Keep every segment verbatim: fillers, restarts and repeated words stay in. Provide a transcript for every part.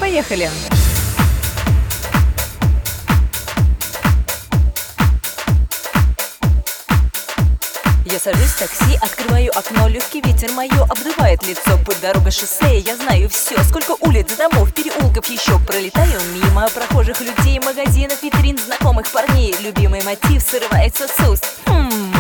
Поехали! Я сажусь в такси, открываю окно, легкий ветер мое обдувает лицо. Путь, дорога, шоссе, я знаю все. Сколько улиц, домов, переулков еще. Пролетаю мимо прохожих людей, магазинов, витрин, знакомых парней. Любимый мотив срывается с уст. Хм.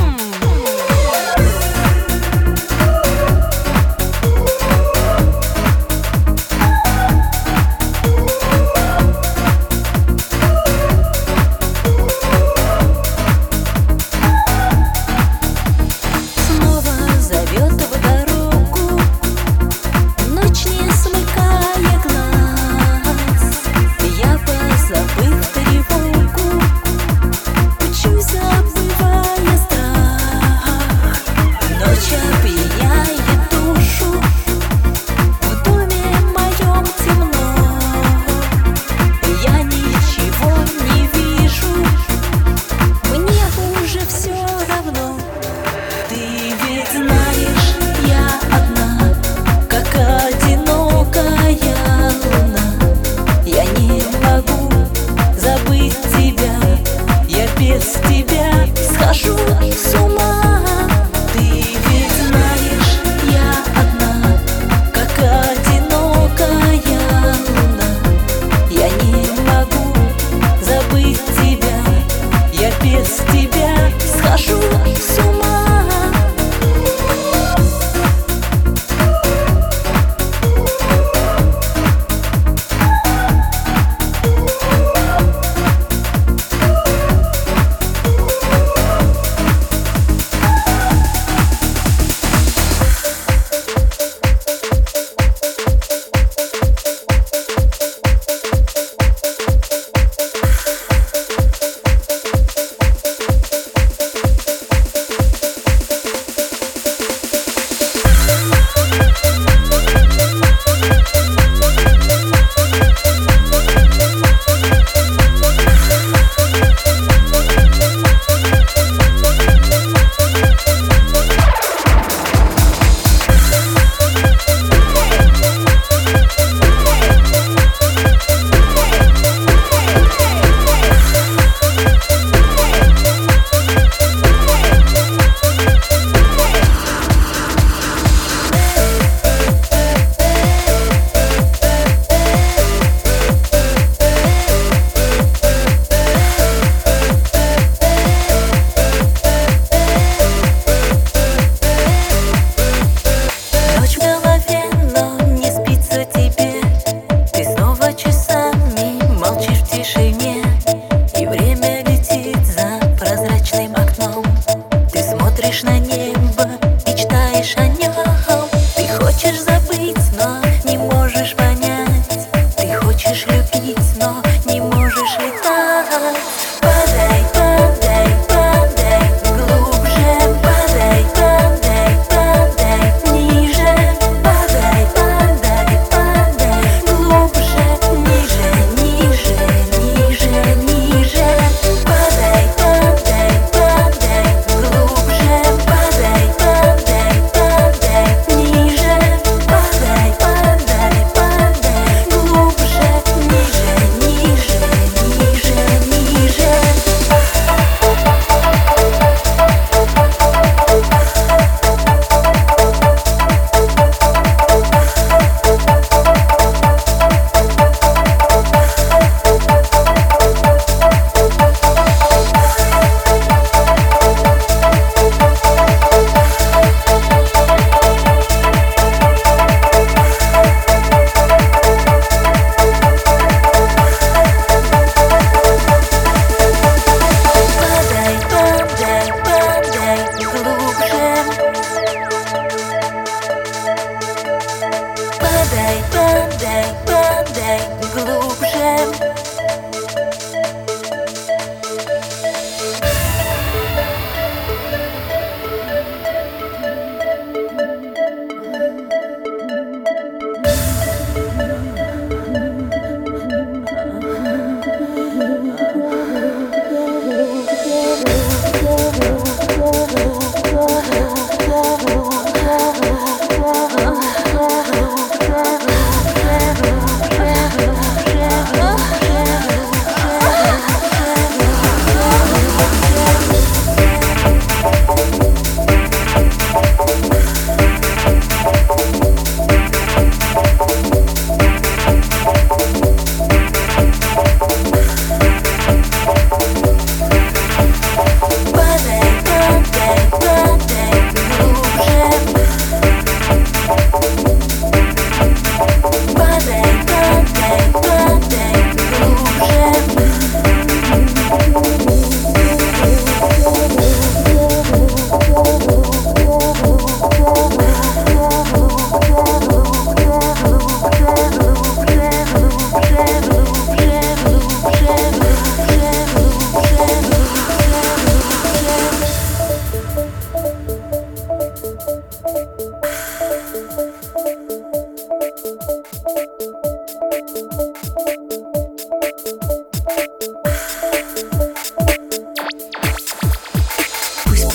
Без тебя схожу с ума. Ты ведь знаешь, я одна, как одинокая луна. Я не могу забыть тебя, я без тебя схожу с ума.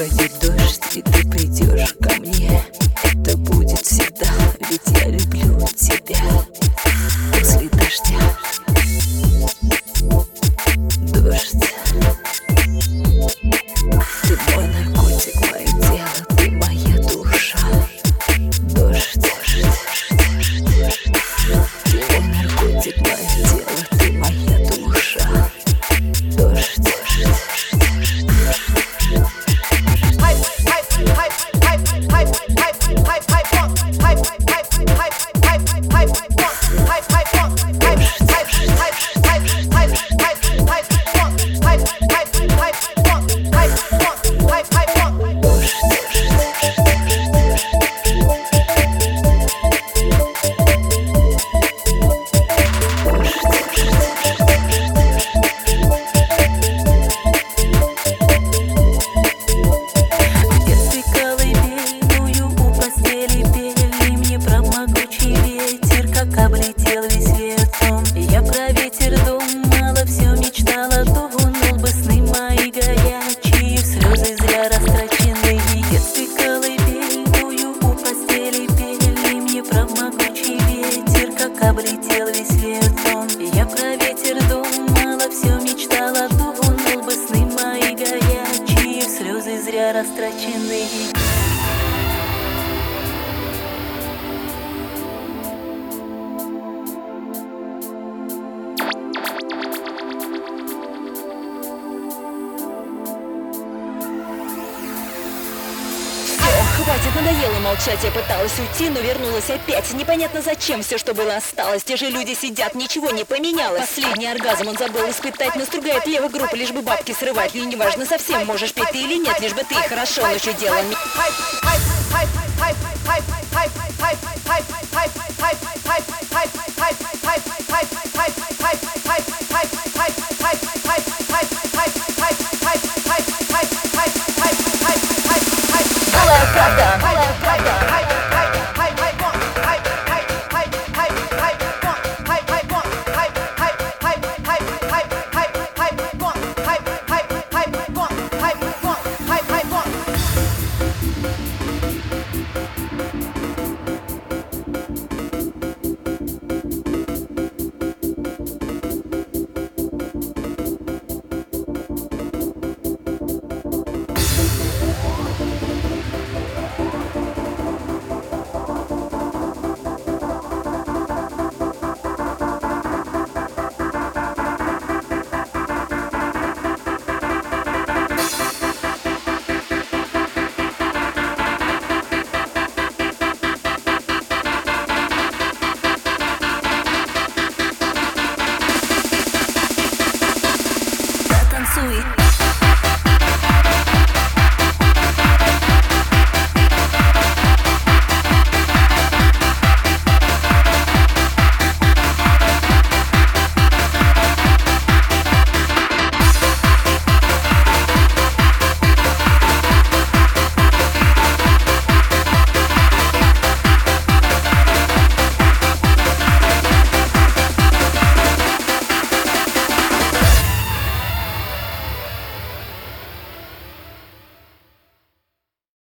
пройдет дождь, и ты придешь ко мне. Это будет всегда, ведь я люблю тебя. После дождя дождь. Ты мой наркотик, мое тело, ты моя душа. Дождь, дождь, дождь. Ты мой наркотик, мое тело, ты моя душа. Дождь, дождь. Облетел весь ветром. Я про ветер думала, все мечтала, тонул бы сны мои горячие, в слезы зря растраченные. В детстве колыбельную у постели пели мне про могучий ветер, как облетел весь ветром. Я про ветер думала, все мечтала, тонул бы сны мои горячие, в слезы зря растраченные. Хватит, надоело молчать, я пыталась уйти, но вернулась опять. Непонятно зачем все, что было, осталось. Те же люди сидят, ничего не поменялось. Последний оргазм он забыл испытать, но стругает левой группы, лишь бы бабки срывать. И неважно совсем, можешь петь ты или нет, лишь бы ты хорошо, но что дело?